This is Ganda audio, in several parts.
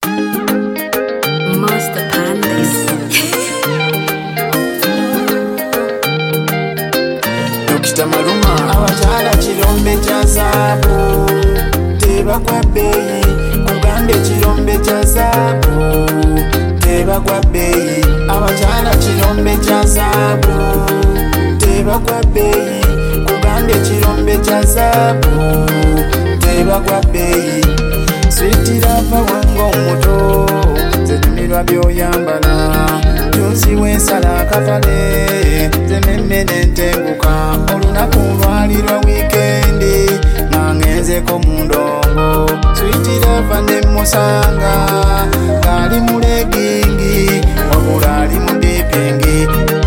Master Pandis. Dr. Maluma abakyala kirombe kya zaabu tebagwa bbeeyi kugambe kirombe kya zaabu tebagwa bbeeyi abakyala kirombe kya zaabu tebagwa bbeeyi kugambe kirombe kya zaabu tebagwa bbeeyi sweetirava wange omuto zenyumirwa byoyambala juzi wensala akatale zememme nentenguka olunaku lwalirwa wiikendi nga ngenzeko mu ndongo sweetirava nemusanga ng'ali mu legingi wabula ali mu dipingi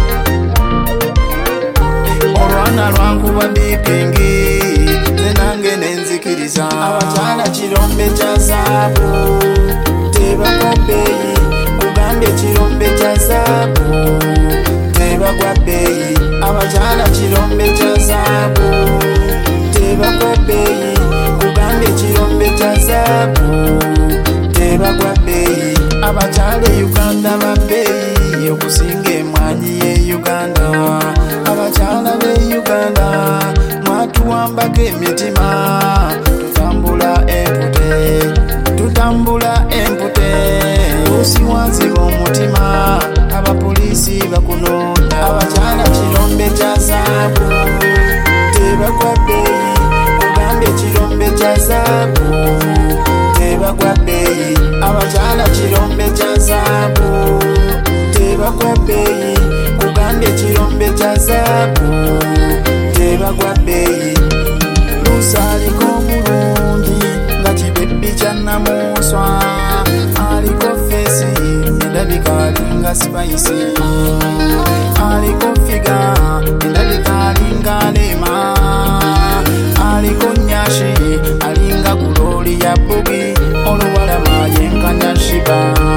olwana lwankuba dipingi zenange nenzikiriza abakyala kirombe kya zaabu tebagwa bbeeyi kugambe kirombe kya zaabu tebagwa bbeeyi abakyala kirombe kya zaabu tebagwa bbeeyi kugambe kirombe kya zaabu tebagwa bbeeyi abakyala e Uganda babbeeyi okusinga emwanyi ye Uganda abakyala b'e Uganda mwatuwambako emitima tutambula empute osiwanziba omutima abapoliisi bakunoonya abakyala kirombe kya zaabu tebagwa bbeeyi kugambe kirombe kya zaabu tebagwa bbeeyi abakyala kirombe kya zaabu tebagwa bbeeyi kugambe kirombe kya zaabu tebagwa bbeeyi lusaliko bulungi nga kibebbi kya namuswa aliko fesi endabika alinga spicy aliko figa endabika alinga lema aliko nyashi alinga guloli ya bugi oluwalama yenkanya shiba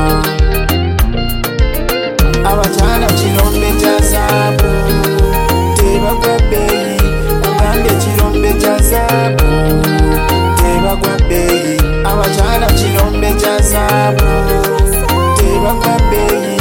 abakyala kirombe kya zaabu tebagwa bbeeyi kugambe kirombe kya zaabu tebagwa bbeeyi abakyala kirombe kya zaabu tebagwa bbeeyi